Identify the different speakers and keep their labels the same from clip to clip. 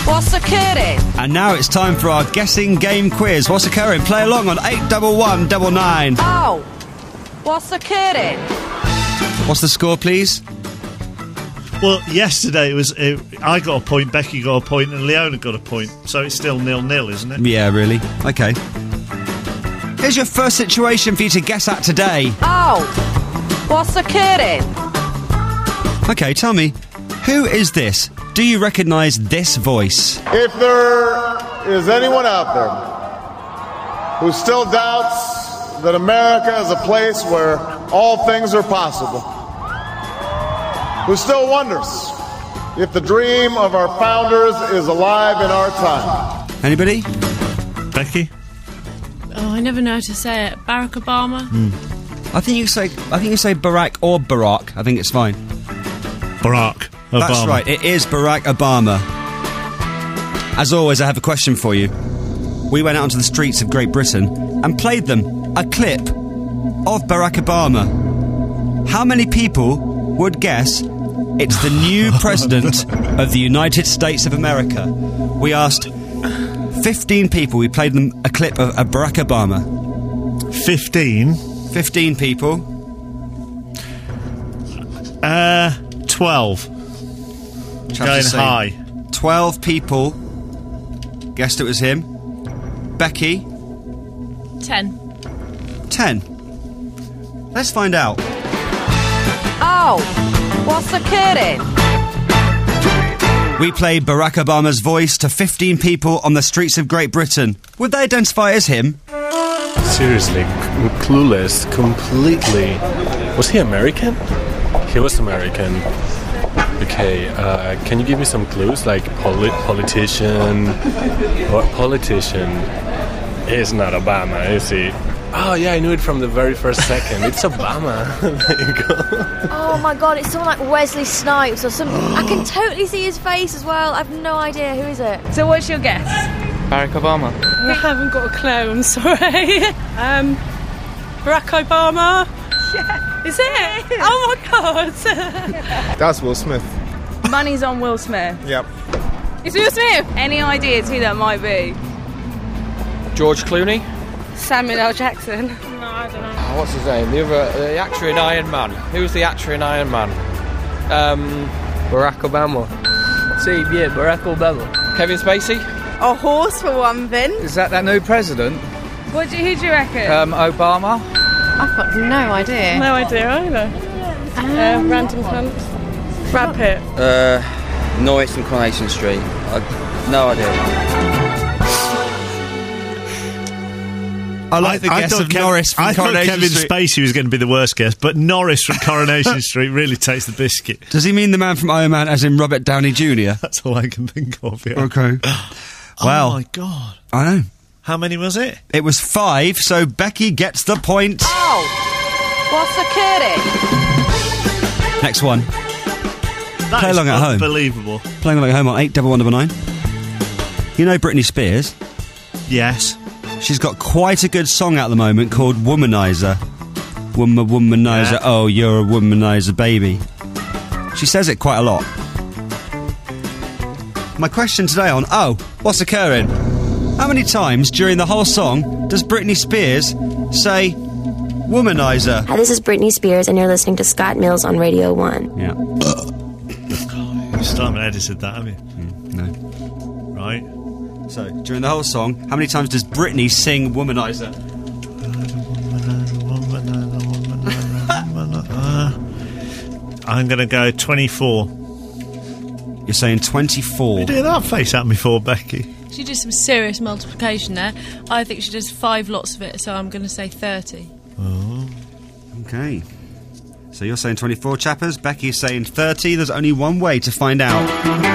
Speaker 1: What's occurring?
Speaker 2: And now it's time for our guessing game quiz. What's occurring? Play along on 81199.
Speaker 1: Oh, what's occurring?
Speaker 2: What's the score, please?
Speaker 3: Well, yesterday I got a point, Becky got a point, and Leona got a point. So it's still 0-0, isn't it?
Speaker 2: Yeah, really. Okay. Here's your first situation for you to guess at today.
Speaker 1: Oh, what's occurring?
Speaker 2: Okay, tell me, who is this? Do you recognise this voice?
Speaker 4: If there is anyone out there who still doubts that America is a place where all things are possible, who still wonders if the dream of our founders is alive in our time.
Speaker 2: Anybody?
Speaker 3: Becky?
Speaker 5: Oh, I never know how to say it. Barack Obama?
Speaker 2: I think you say Barack or Barack. I think it's fine.
Speaker 3: Barack Obama.
Speaker 2: That's right, it is Barack Obama. As always, I have a question for you. We went out onto the streets of Great Britain and played them a clip of Barack Obama. How many people would guess it's the new president of the United States of America? We asked 15 people. We played them a clip of Barack Obama.
Speaker 3: 15
Speaker 2: people.
Speaker 3: 12. Going high.
Speaker 2: 12 people guessed it was him. Becky?
Speaker 5: 10.
Speaker 2: 10. Let's find out.
Speaker 1: Oh, what's occurring?
Speaker 2: We played Barack Obama's voice to 15 people on the streets of Great Britain. Would they identify as him?
Speaker 6: Seriously, clueless, completely. Was he American? He was American. Okay, can you give me some clues, like politician? What politician? Is not Obama, is he? Oh yeah, I knew it from the very first second. It's Obama. There you go.
Speaker 7: Oh my god, it's someone like Wesley Snipes or something. I can totally see his face as well. I've no idea. Who is it?
Speaker 5: So what's your guess?
Speaker 8: Barack Obama.
Speaker 5: I haven't got a clue, I'm sorry. Barack Obama? Yeah. Is it? Oh my god.
Speaker 8: That's Will Smith.
Speaker 9: Money's on Will Smith.
Speaker 8: Yep.
Speaker 9: It's Will Smith. Any ideas who that might be?
Speaker 8: George Clooney.
Speaker 9: Samuel L. Jackson.
Speaker 5: No, I don't know.
Speaker 8: Oh, what's his name? The actor in Iron Man. Who's the actor in Iron Man? Barack Obama.
Speaker 10: Same, yeah, Barack Obama.
Speaker 8: Kevin Spacey.
Speaker 9: A horse for one thing.
Speaker 8: Is that new president?
Speaker 9: Who do you reckon?
Speaker 8: Obama.
Speaker 9: I've got no idea.
Speaker 5: No idea either. Random cunt. Brad Pitt.
Speaker 10: Norris from Coronation Street. No idea.
Speaker 2: I like the guess of Norris from Coronation
Speaker 3: Kevin
Speaker 2: Street.
Speaker 3: Spacey was going to be the worst guess, but Norris from Coronation Street really takes the biscuit.
Speaker 2: Does he mean the man from Iron Man as in Robert Downey Jr.?
Speaker 3: That's all I can think of, yeah.
Speaker 2: Okay. Well,
Speaker 3: oh my God.
Speaker 2: I know.
Speaker 3: How many was it?
Speaker 2: It was 5, so Becky gets the point.
Speaker 1: Oh, what's occurring?
Speaker 2: Next one.
Speaker 3: That
Speaker 2: Play
Speaker 3: is
Speaker 2: along at home.
Speaker 3: Unbelievable.
Speaker 2: Playing along at home on 81199. You know Britney Spears?
Speaker 3: Yes.
Speaker 2: She's got quite a good song at the moment called Womanizer. Womanizer,
Speaker 3: Yeah.
Speaker 2: oh, you're a womanizer, baby. She says it quite a lot. My question today on Oh, what's occurring? How many times during the whole song does Britney Spears say womanizer?
Speaker 11: Hi, this is Britney Spears, and you're listening to Scott Mills on Radio 1.
Speaker 2: Yeah.
Speaker 3: You still haven't edited that, have you?
Speaker 2: No.
Speaker 3: Right.
Speaker 2: So, during the whole song, how many times does Britney sing womanizer?
Speaker 3: I'm going to go 24.
Speaker 2: You're saying 24.
Speaker 3: You do that face at me for, Becky.
Speaker 5: She did some serious multiplication there. I think she does 5 lots of it, so I'm going to say 30.
Speaker 3: Oh.
Speaker 2: Okay. So you're saying 24, chappers. Becky's saying 30. There's only one way to find out.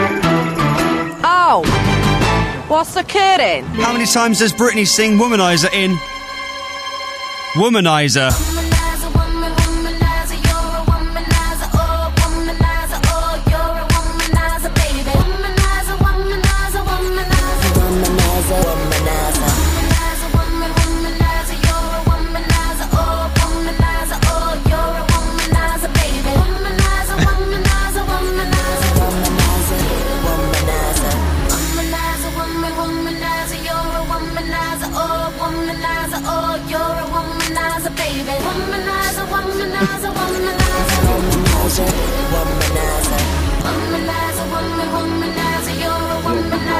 Speaker 1: Oh, what's occurring?
Speaker 2: How many times does Britney sing womanizer in Womanizer?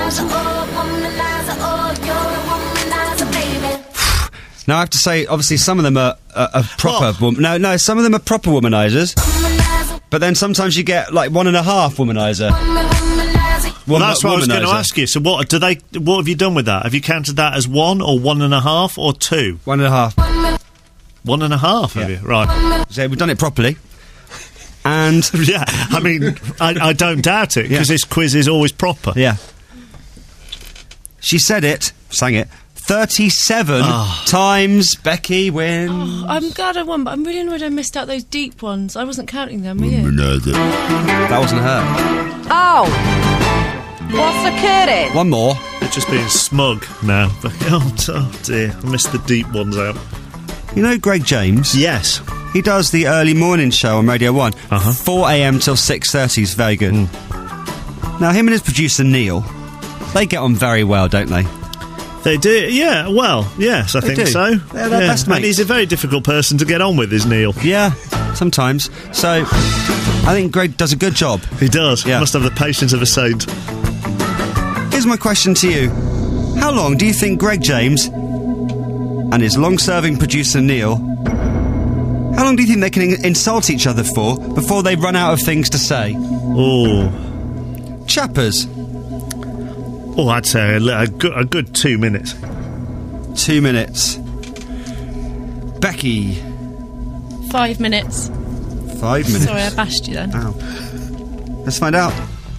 Speaker 2: Now I have to say, obviously, some of them are proper. No, some of them are proper womanizers. But then sometimes you get like 1.5 womanizer.
Speaker 3: Well, that's what I was going to ask you. So what have you done with that? Have you counted that as 1 or 1.5 or 2?
Speaker 2: 1.5.
Speaker 3: 1.5, have you? Right.
Speaker 2: So we've done it properly. And
Speaker 3: yeah, I mean, I don't doubt it, because this quiz is always proper.
Speaker 2: Yeah. She sang it 37 times. Becky wins.
Speaker 5: Oh, I'm glad I won, but I'm really annoyed I missed out those deep ones. I wasn't counting them, were you?
Speaker 2: That wasn't her.
Speaker 1: Oh, what's occurring?
Speaker 2: One more.
Speaker 3: They're just being smug now. Oh dear, I missed the deep ones out.
Speaker 2: You know Greg James?
Speaker 3: Yes.
Speaker 2: He does the early morning show on Radio 1. 4 a.m. till 6:30 is very good. Now, him and his producer Neil, they get on very well, don't they?
Speaker 3: They do, yeah. Well, yes, I think so.
Speaker 2: They're best mates.
Speaker 3: And he's a very difficult person to get on with, is Neil?
Speaker 2: Yeah, sometimes. So, I think Greg does a good job.
Speaker 3: He does.
Speaker 2: Yeah.
Speaker 3: Must have the patience of a saint.
Speaker 2: Here's my question to you. How long do you think Greg James and his long-serving producer Neil, how long do you think they can insult each other for before they run out of things to say?
Speaker 3: Oh.
Speaker 2: Chappers.
Speaker 3: Oh, I'd say a good 2 minutes.
Speaker 2: 2 minutes. Becky.
Speaker 5: 5 minutes.
Speaker 2: 5 minutes.
Speaker 5: Sorry, I bashed you then.
Speaker 2: Ow. Let's find out.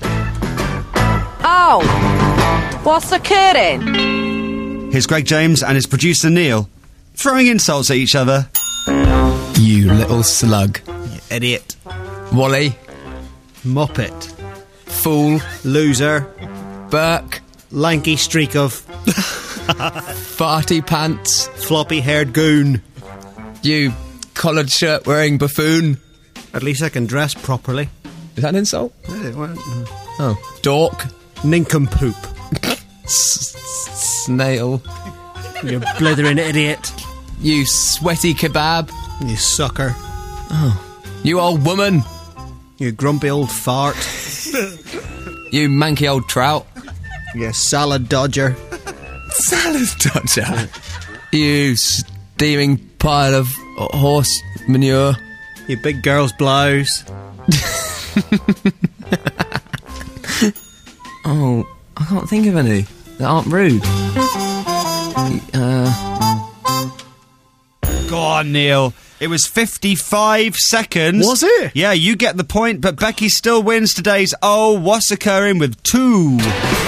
Speaker 1: Oh, what's occurring?
Speaker 2: Here's Greg James and his producer Neil throwing insults at each other.
Speaker 12: You little slug.
Speaker 13: You idiot.
Speaker 12: Wally.
Speaker 13: Muppet.
Speaker 12: Fool.
Speaker 13: Loser.
Speaker 12: Burke.
Speaker 13: Lanky streak of...
Speaker 12: Farty pants.
Speaker 13: Floppy-haired goon.
Speaker 12: You collared shirt wearing buffoon.
Speaker 13: At least I can dress properly.
Speaker 12: Is that an insult? Oh. Dork.
Speaker 13: Nincompoop.
Speaker 12: Snail.
Speaker 13: You blithering idiot.
Speaker 12: You sweaty kebab.
Speaker 13: You sucker.
Speaker 12: Oh. You old woman.
Speaker 13: You grumpy old fart.
Speaker 12: You manky old trout.
Speaker 13: You salad dodger.
Speaker 12: Salad dodger. You steaming pile of horse manure.
Speaker 13: You big girl's blouse.
Speaker 12: Oh, I can't think of any that aren't rude.
Speaker 2: Go on, Neil. It was 55 seconds.
Speaker 13: Was it?
Speaker 2: Yeah, you get the point, but Becky still wins today's Oh, What's Occurring with 2.